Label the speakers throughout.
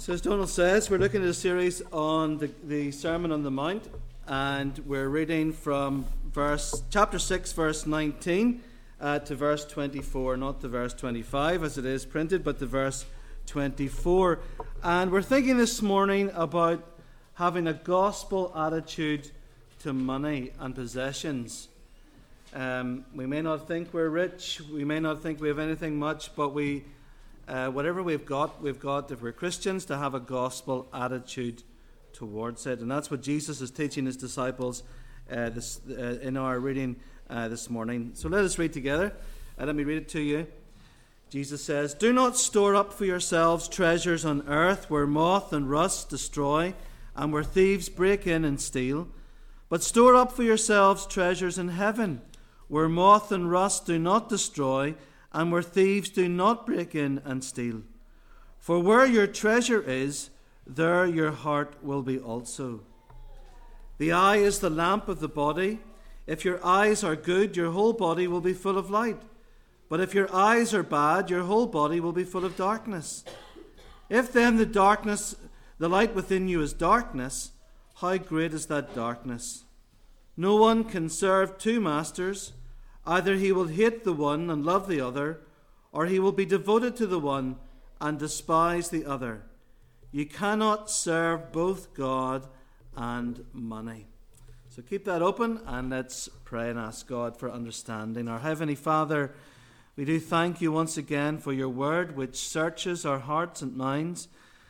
Speaker 1: So as Donald says, we're looking at a series on the Sermon on the Mount, and we're reading from chapter 6, verse 19 to verse 24, not the verse 25 as it is printed, but the verse 24. And we're thinking this morning about having a gospel attitude to money and possessions. We may not think we're rich, we may not think we have anything much, but whatever we've got, if we're Christians, to have a gospel attitude towards it. And that's what Jesus is teaching his disciples in our reading this morning. So let us read together. Let me read it to you. Jesus says, "Do not store up for yourselves treasures on earth, where moth and rust destroy, and where thieves break in and steal. But store up for yourselves treasures in heaven, where moth and rust do not destroy, and where thieves do not break in and steal. For where your treasure is, there your heart will be also. The eye is the lamp of the body. If your eyes are good, your whole body will be full of light. But if your eyes are bad, your whole body will be full of darkness. If then the light within you is darkness, how great is that darkness? No one can serve two masters. Either he will hate the one and love the other, or he will be devoted to the one and despise the other. You cannot serve both God and money." So keep that open and let's pray and ask God for understanding. Our Heavenly Father, we do thank you once again for your word, which searches our hearts and minds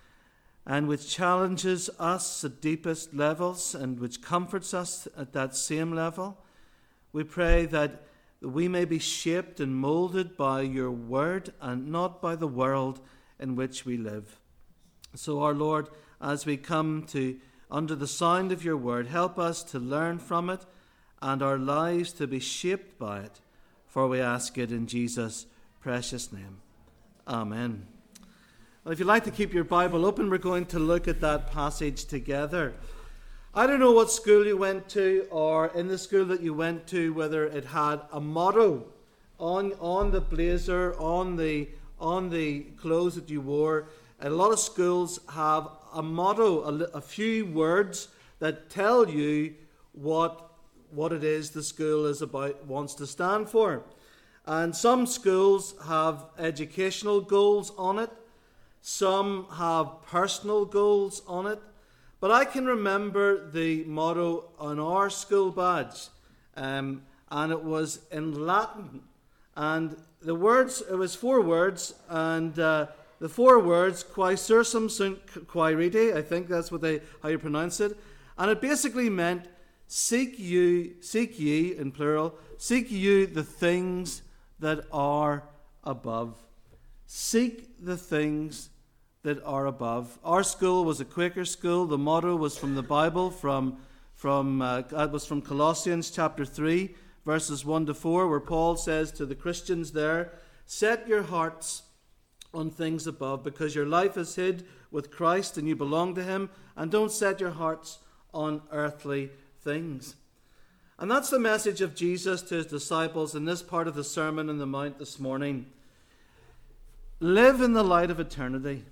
Speaker 1: and which challenges us at deepest levels and which comforts us at that same level. We pray that we may be shaped and molded by your word and not by the world in which we live. So, our Lord, as we come to under the sound of your word, help us to learn from it and our lives to be shaped by it. For we ask it in Jesus' precious name. Amen. Well, if you'd like to keep your Bible open, we're going to look at that passage together. I don't know what school you went to, or in the school that you went to, whether it had a motto on the blazer, on the clothes that you wore. A lot of schools have a motto, a few words that tell you what it is the school is about, wants to stand for. And some schools have educational goals on it. Some have personal goals on it. But I can remember the motto on our school badge, and it was in Latin. And the words, it was 4 words, and the 4 words, Quae sursum sunt quaerite, I think that's how you pronounce it. And it basically meant, seek ye, in plural, seek you the things that are above. Seek the things that are above. Our school was a Quaker school. The motto was from the Bible, it was from Colossians chapter 3, verses 1 to 4, where Paul says to the Christians there, "Set your hearts on things above, because your life is hid with Christ and you belong to him, and don't set your hearts on earthly things." And that's the message of Jesus to his disciples in this part of the Sermon on the Mount this morning. Live in the light of eternity.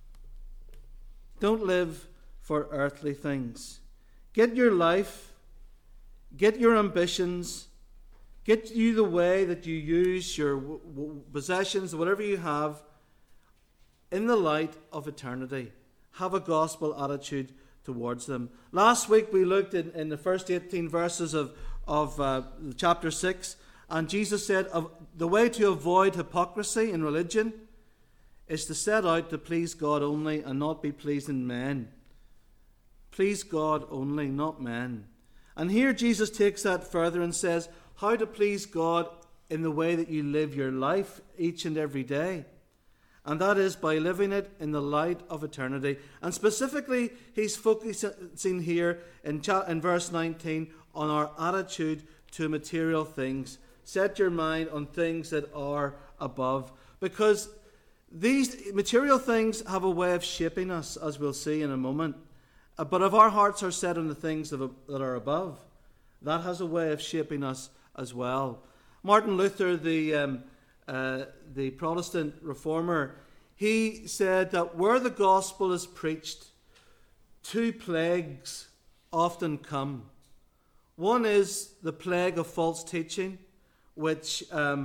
Speaker 1: Don't live for earthly things. Get your life, get your ambitions, get you the way that you use your possessions, whatever you have, in the light of eternity. Have a gospel attitude towards them. Last week we looked in the first 18 verses of chapter 6, and Jesus said the way to avoid hypocrisy in religion is to set out to please God only and not be pleasing men. Please God only, not men. And here Jesus takes that further and says how to please God in the way that you live your life each and every day. And that is by living it in the light of eternity. And specifically, he's focusing here in verse 19 on our attitude to material things. Set your mind on things that are above. Because these material things have a way of shaping us, as we'll see in a moment. But if our hearts are set on the things that are above, that has a way of shaping us as well. Martin Luther, the Protestant reformer, he said that where the gospel is preached, two plagues often come. One is the plague of false teaching, which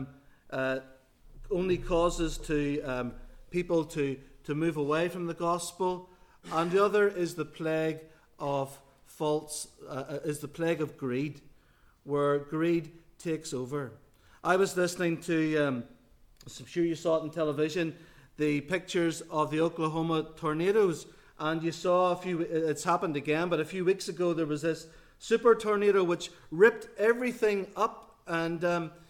Speaker 1: only causes people to move away from the gospel, and the other is the plague of greed, where greed takes over. I was listening to, I'm sure you saw it on television, the pictures of the Oklahoma tornadoes, and you saw it's happened again, but a few weeks ago there was this super tornado which ripped everything up, and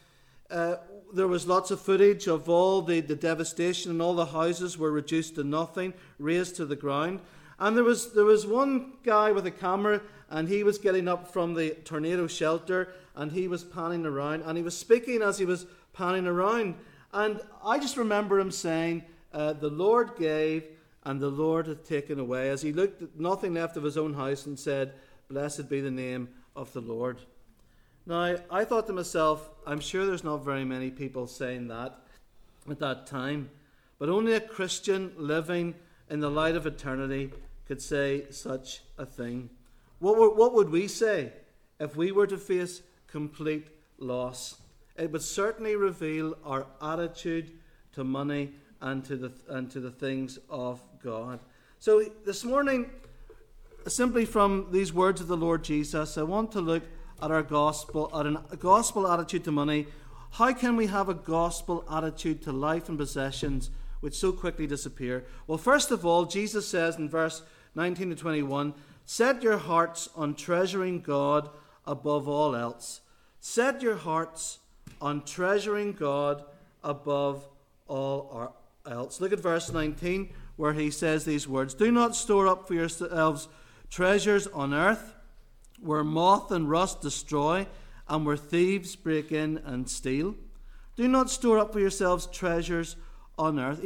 Speaker 1: there was lots of footage of all the devastation, and all the houses were reduced to nothing, razed to the ground. And there was one guy with a camera, and he was getting up from the tornado shelter, and he was panning around, and he was speaking as he was panning around. And I just remember him saying, the Lord gave, and the Lord hath taken away, as he looked at nothing left of his own house and said, blessed be the name of the Lord. Now, I thought to myself, I'm sure there's not very many people saying that at that time, but only a Christian living in the light of eternity could say such a thing. What would we say if we were to face complete loss? It would certainly reveal our attitude to money and to the things of God. So this morning, simply from these words of the Lord Jesus, I want to look at our gospel, at a gospel attitude to money. How can we have a gospel attitude to life and possessions which so quickly disappear? Well, first of all, Jesus says in verse 19 to 21, set your hearts on treasuring God above all else. Set your hearts on treasuring God above all else. Look at verse 19, where he says these words, do not store up for yourselves treasures on earth, where moth and rust destroy, and where thieves break in and steal. Do not store up for yourselves treasures on earth.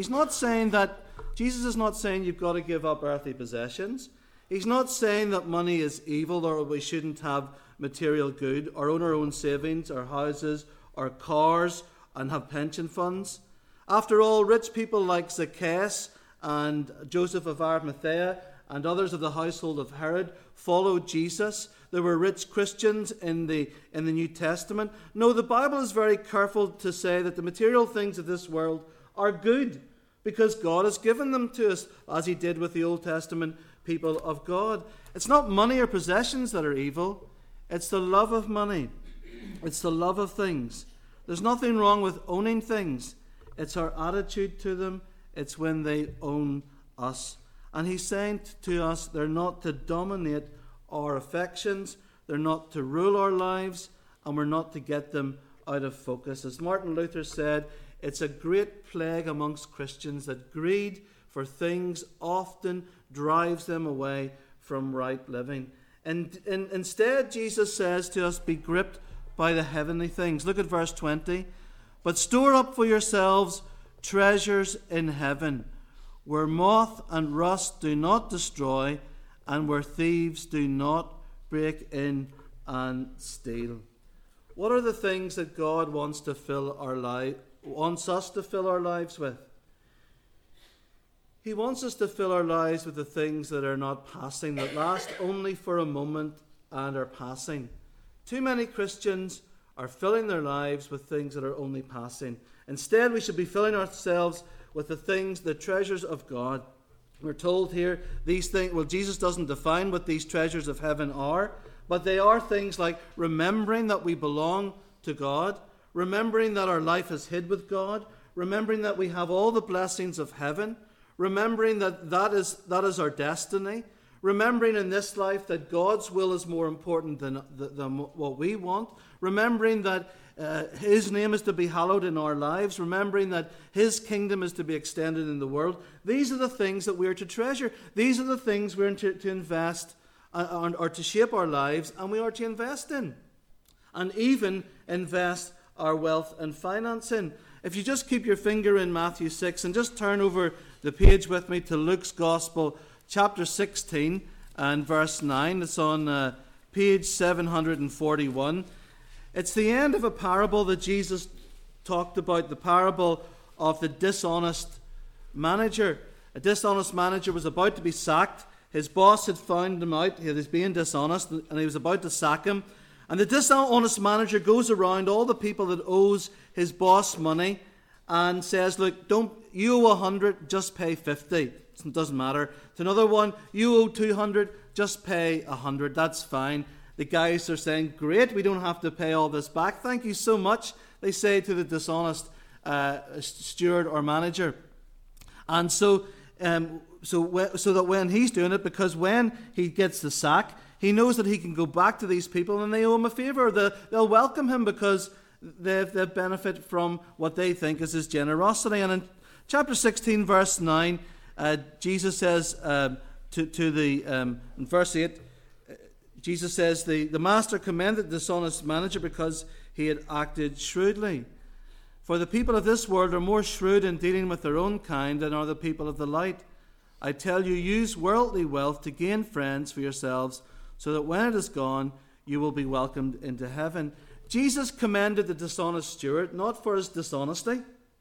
Speaker 1: Jesus is not saying you've got to give up earthly possessions. He's not saying that money is evil, or we shouldn't have material good, or own our own savings, or houses, or cars, and have pension funds. After all, rich people like Zacchaeus and Joseph of Arimathea and others of the household of Herod followed Jesus. There were rich Christians in the New Testament. No, the Bible is very careful to say that the material things of this world are good because God has given them to us, as he did with the Old Testament people of God. It's not money or possessions that are evil. It's the love of money. It's the love of things. There's nothing wrong with owning things. It's our attitude to them. It's when they own us. And he's saying to us, they're not to dominate our affections, they're not to rule our lives, and we're not to get them out of focus. As Martin Luther said, it's a great plague amongst Christians that greed for things often drives them away from right living. And instead, Jesus says to us, be gripped by the heavenly things. Look at verse 20. But store up for yourselves treasures in heaven, where moth and rust do not destroy, and where thieves do not break in and steal. What are the things that God wants us to fill our lives with? He wants us to fill our lives with the things that are not passing, that last only for a moment and are passing. Too many Christians are filling their lives with things that are only passing. Instead, we should be filling ourselves with the things, the treasures of God. We're told here these things, well, Jesus doesn't define what these treasures of heaven are, but they are things like remembering that we belong to God, remembering that our life is hid with God, remembering that we have all the blessings of heaven, remembering that is our destiny, remembering in this life that God's will is more important than what we want, remembering that his name is to be hallowed in our lives, remembering that his kingdom is to be extended in the world. These are the things that we are to treasure. These are the things we are to invest or to shape our lives, and we are to invest in, and even invest our wealth and finance in. If you just keep your finger in Matthew 6 and just turn over the page with me to Luke's Gospel, chapter 16 and verse 9. It's on page 741. It's the end of a parable that Jesus talked about, the parable of the dishonest manager. A dishonest manager was about to be sacked. His boss had found him out. He was being dishonest, and he was about to sack him. And the dishonest manager goes around all the people that owes his boss money and says, look, you owe 100, just pay 50. It doesn't matter. To another one, you owe 200, just pay 100. That's fine. The guys are saying, great, we don't have to pay all this back. Thank you so much, they say to the dishonest steward or manager. And so that when he's doing it, because when he gets the sack, he knows that he can go back to these people and they owe him a favour. They'll welcome him because they benefit from what they think is his generosity. And in chapter 16, verse 9, Jesus says in verse 8, Jesus says, the master commended the dishonest manager because he had acted shrewdly. For the people of this world are more shrewd in dealing with their own kind than are the people of the light. I tell you, use worldly wealth to gain friends for yourselves, so that when it is gone, you will be welcomed into heaven. Jesus commended the dishonest steward, not for his dishonesty,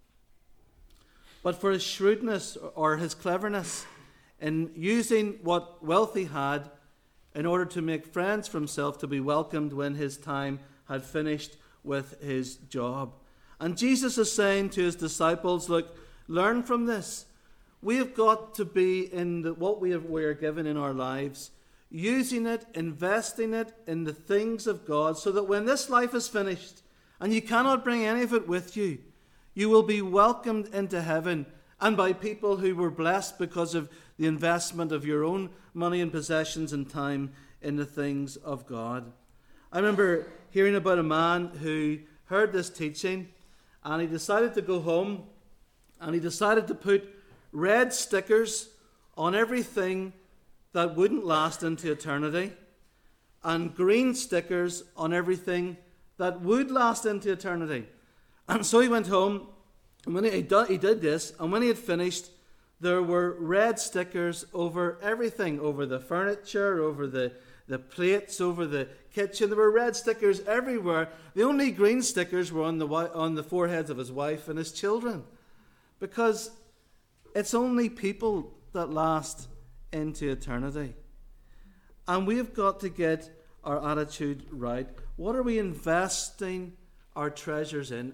Speaker 1: but for his shrewdness or his cleverness in using what wealth he had in order to make friends for himself to be welcomed when his time had finished with his job. And Jesus is saying to his disciples, look, learn from this. We have got to be in what we are given in our lives, using it, investing it in the things of God, so that when this life is finished and you cannot bring any of it with you, you will be welcomed into heaven and by people who were blessed because of the investment of your own money and possessions and time in the things of God. I remember hearing about a man who heard this teaching and he decided to go home and he decided to put red stickers on everything that wouldn't last into eternity and green stickers on everything that would last into eternity. And so he went home, and when he did this, and when he had finished, there were red stickers over everything, over the furniture, over the plates, over the kitchen. There were red stickers everywhere. The only green stickers were on the foreheads of his wife and his children, because it's only people that last into eternity. And we've got to get our attitude right. What are we investing our treasures in?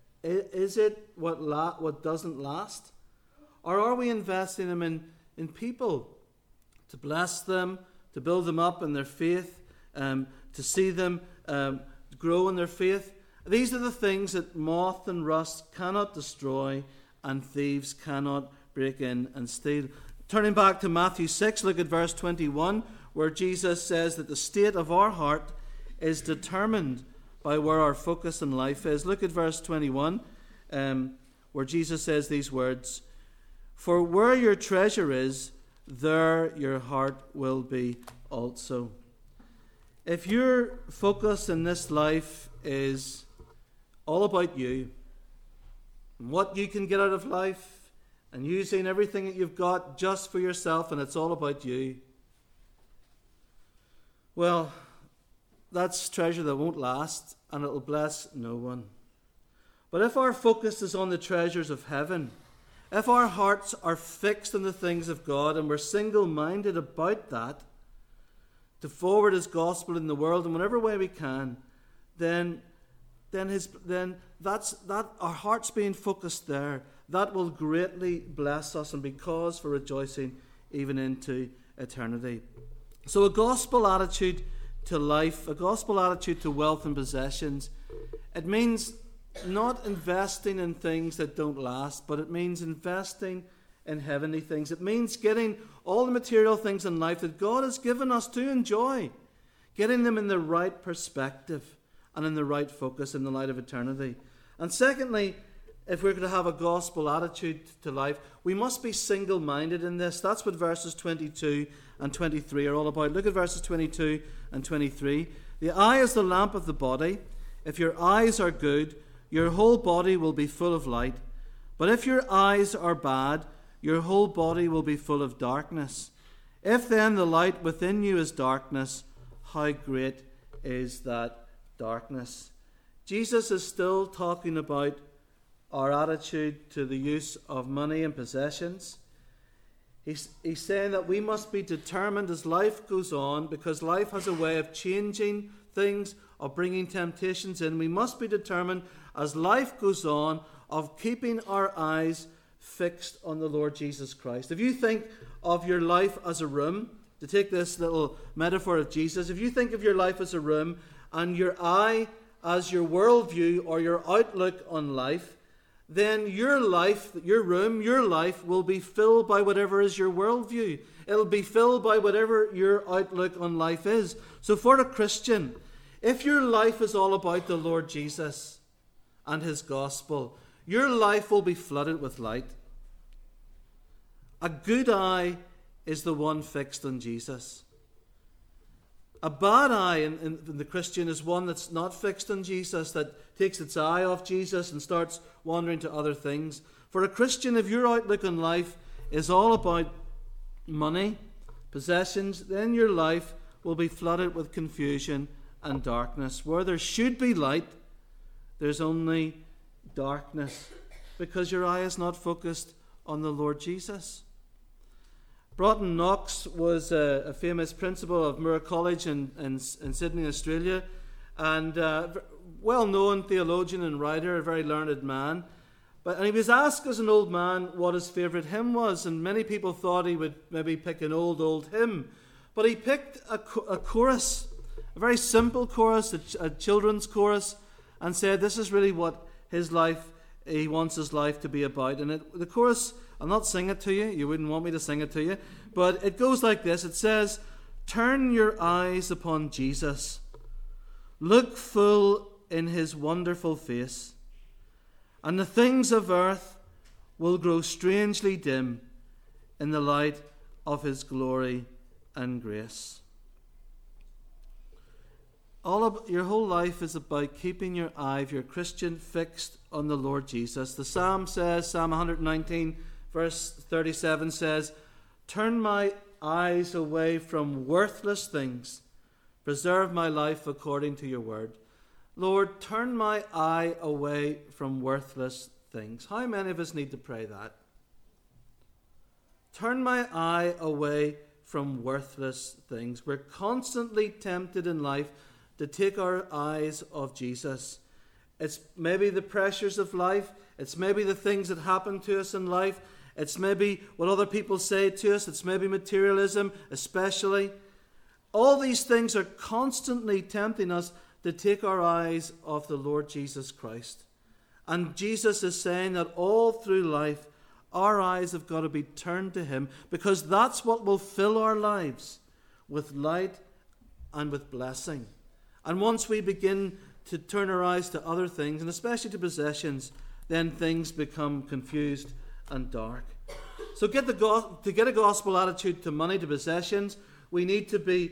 Speaker 1: Is it what doesn't last? Or are we investing them in people to bless them, to build them up in their faith, to see them grow in their faith? These are the things that moth and rust cannot destroy and thieves cannot break in and steal. Turning back to Matthew 6, look at verse 21, where Jesus says that the state of our heart is determined by where our focus in life is. Look at verse 21, where Jesus says these words, "For where your treasure is, there your heart will be also." If your focus in this life is all about you, and what you can get out of life, and using everything that you've got just for yourself, and it's all about you, well, that's treasure that won't last, and it'll bless no one. But if our focus is on the treasures of heaven, if our hearts are fixed on the things of God, and we're single-minded about that, to forward His gospel in the world in whatever way we can, then that's our hearts being focused there. That will greatly bless us and be cause for rejoicing even into eternity. So a gospel attitude to life, a gospel attitude to wealth and possessions, it means not investing in things that don't last, but it means investing in heavenly things. It means getting all the material things in life that God has given us to enjoy, getting them in the right perspective and in the right focus in the light of eternity. And secondly, if we're going to have a gospel attitude to life, we must be single-minded in this. That's what verses 22 and 23 are all about. Look at verses 22 and 23. "The eye is the lamp of the body. If your eyes are good, your whole body will be full of light. But if your eyes are bad, your whole body will be full of darkness. If then the light within you is darkness, how great is that darkness?" Jesus is still talking about our attitude to the use of money and possessions. He's saying that we must be determined as life goes on, because life has a way of changing things, of bringing temptations in. We must be determined as life goes on of keeping our eyes fixed on the Lord Jesus Christ. If you think of your life as a room, to take this little metaphor of Jesus, if you think of your life as a room and your eye as your worldview or your outlook on life, then your life, your room, your life will be filled by whatever is your worldview. It'll be filled by whatever your outlook on life is. So for a Christian, if your life is all about the Lord Jesus and his gospel, your life will be flooded with light. A good eye is the one fixed on Jesus. A bad eye in the Christian is one that's not fixed on Jesus, that takes its eye off Jesus and starts wandering to other things. For a Christian, if your outlook on life is all about money, possessions, then your life will be flooded with confusion and darkness. Where there should be light, there's only darkness, because your eye is not focused on the Lord Jesus. Broughton Knox was a famous principal of Moore College in Sydney, Australia, and well-known theologian and writer, a very learned man. And he was asked as an old man what his favourite hymn was, and many people thought he would maybe pick an old hymn. But he picked a chorus, a very simple chorus, a children's chorus, and said this is really what he wants his life to be about. And the chorus, I'll not sing it to you. You wouldn't want me to sing it to you. But it goes like this. It says, "Turn your eyes upon Jesus. Look full in his wonderful face. And the things of earth will grow strangely dim in the light of his glory and grace." Your whole life is about keeping your eye, if you're a Christian, fixed on the Lord Jesus. The Psalm says, Psalm 119, verse 37 says, "Turn my eyes away from worthless things. Preserve my life according to your word." Lord, turn my eye away from worthless things. How many of us need to pray that? Turn my eye away from worthless things. We're constantly tempted in life to take our eyes off Jesus. It's maybe the pressures of life. It's maybe the things that happen to us in life. It's maybe what other people say to us. It's maybe materialism, especially. All these things are constantly tempting us to take our eyes off the Lord Jesus Christ. And Jesus is saying that all through life, our eyes have got to be turned to him, because that's what will fill our lives with light and with blessing. And once we begin to turn our eyes to other things, and especially to possessions, then things become confused and dark. So to get a gospel attitude to money, to possessions, we need to be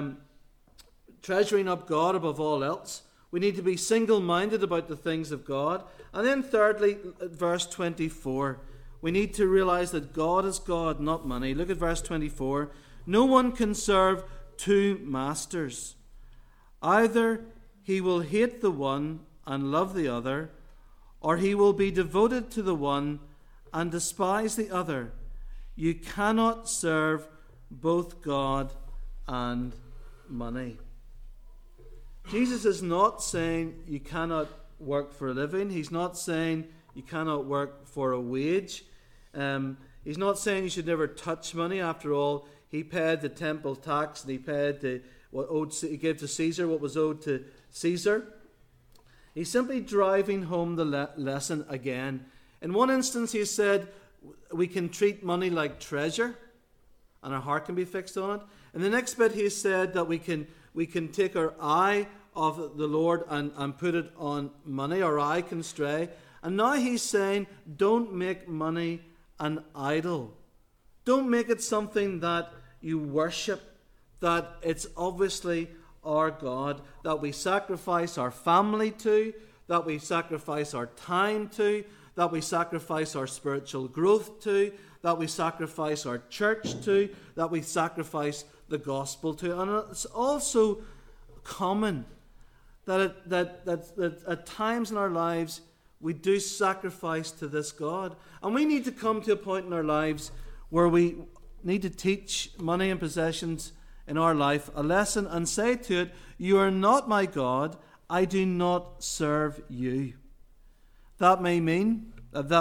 Speaker 1: treasuring up God above all else. We need to be single-minded about the things of God. And then thirdly, verse 24, we need to realize that God is God, not money. Look at verse 24. "No one can serve two masters. Either he will hate the one and love the other, or he will be devoted to the one and despise the other. You cannot serve both God and money." Jesus is not saying you cannot work for a living. He's not saying you cannot work for a wage. He's not saying you should never touch money. After all, he paid the temple tax, and he paid he gave to Caesar what was owed to Caesar. He's simply driving home the lesson again. In one instance, he said we can treat money like treasure, and our heart can be fixed on it. In the next bit, he said that we can take our eye off the Lord and put it on money. Our eye can stray. And now he's saying, don't make money an idol. Don't make it something that you worship, that it's obviously our God, that we sacrifice our family to, that we sacrifice our time to, that we sacrifice our spiritual growth to, that we sacrifice our church to, that we sacrifice the gospel to. And it's also common that at times in our lives we do sacrifice to this God. And we need to come to a point in our lives where we need to teach money and possessions in our life a lesson and say to it, you are not my God, I do not serve you. That may mean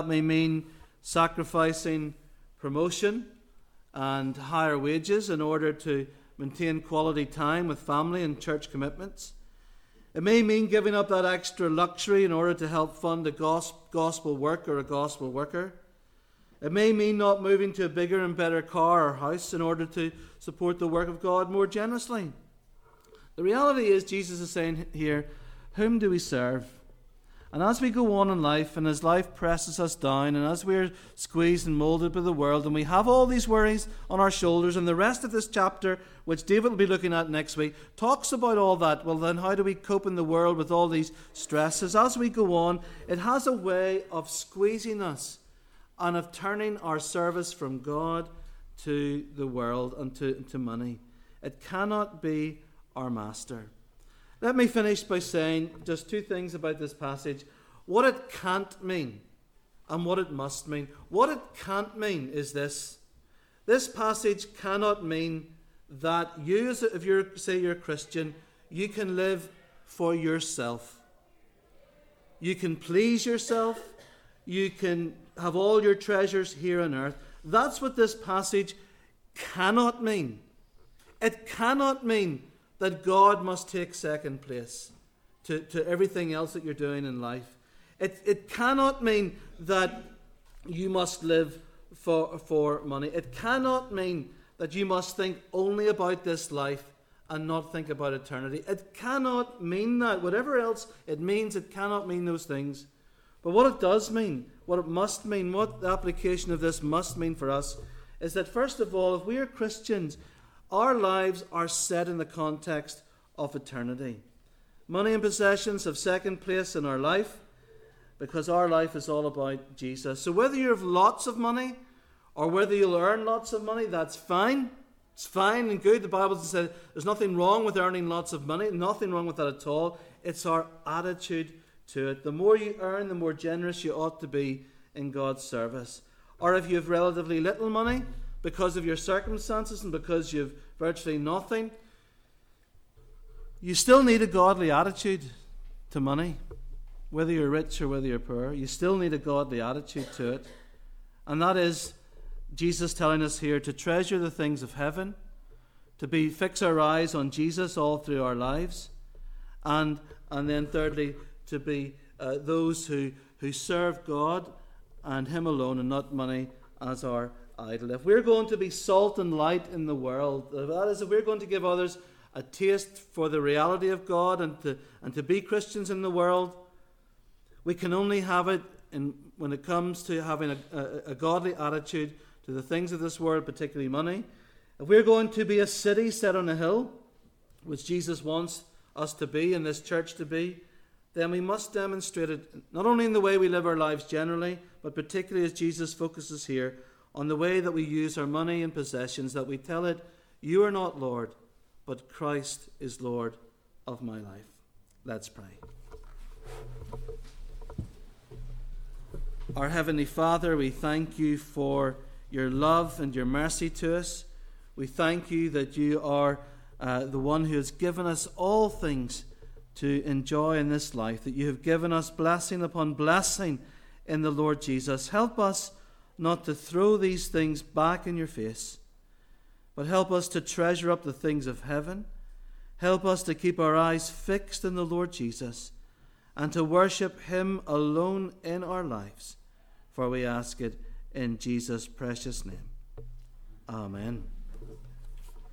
Speaker 1: sacrificing promotion and higher wages in order to maintain quality time with family and church commitments. It may mean giving up that extra luxury in order to help fund a gospel work or a gospel worker. It may mean not moving to a bigger and better car or house in order to support the work of God more generously. The reality is, Jesus is saying here, whom do we serve? And as we go on in life, and as life presses us down, and as we're squeezed and moulded by the world, and we have all these worries on our shoulders, and the rest of this chapter, which David will be looking at next week, talks about all that. Well, then how do we cope in the world with all these stresses? As we go on, it has a way of squeezing us and of turning our service from God to the world and to money. It cannot be our master. Let me finish by saying just two things about this passage. What it can't mean and what it must mean. What it can't mean is this. This passage cannot mean that you, if you're a Christian, you can live for yourself. You can please yourself. You can have all your treasures here on earth. That's what this passage cannot mean. It cannot mean that God must take second place to everything else that you're doing in life. It cannot mean that you must live for money. It cannot mean that you must think only about this life and not think about eternity. It cannot mean that. Whatever else it means, it cannot mean those things. But what it does mean, what it must mean, what the application of this must mean for us, is that first of all, if we are Christians, our lives are set in the context of eternity. Money and possessions have second place in our life because our life is all about Jesus. So whether you have lots of money or whether you'll earn lots of money, that's fine. It's fine and good. The Bible says there's nothing wrong with earning lots of money. Nothing wrong with that at all. It's our attitude to it. The more you earn, the more generous you ought to be in God's service. Or if you have relatively little money, because of your circumstances and because you've virtually nothing, you still need a godly attitude to money. Whether you're rich or whether you're poor, you still need a godly attitude to it. And that is Jesus telling us here to treasure the things of heaven, to fix our eyes on Jesus all through our lives, and then thirdly, to be those who serve God and Him alone and not money as our idol. If we're going to be salt and light in the world, that is, if we're going to give others a taste for the reality of God and to be Christians in the world, we can only have it when it comes to having a godly attitude to the things of this world, particularly money. If we're going to be a city set on a hill, which Jesus wants us to be and this church to be, then we must demonstrate it not only in the way we live our lives generally, but particularly as Jesus focuses here on the way that we use our money and possessions, that we tell it, you are not Lord, but Christ is Lord of my life. Let's pray. Our Heavenly Father, we thank you for your love and your mercy to us. We thank you that you are the one who has given us all things to enjoy in this life, that you have given us blessing upon blessing in the Lord Jesus. Help us not to throw these things back in your face, but help us to treasure up the things of heaven. Help us to keep our eyes fixed in the Lord Jesus and to worship Him alone in our lives. For we ask it in Jesus' precious name. Amen.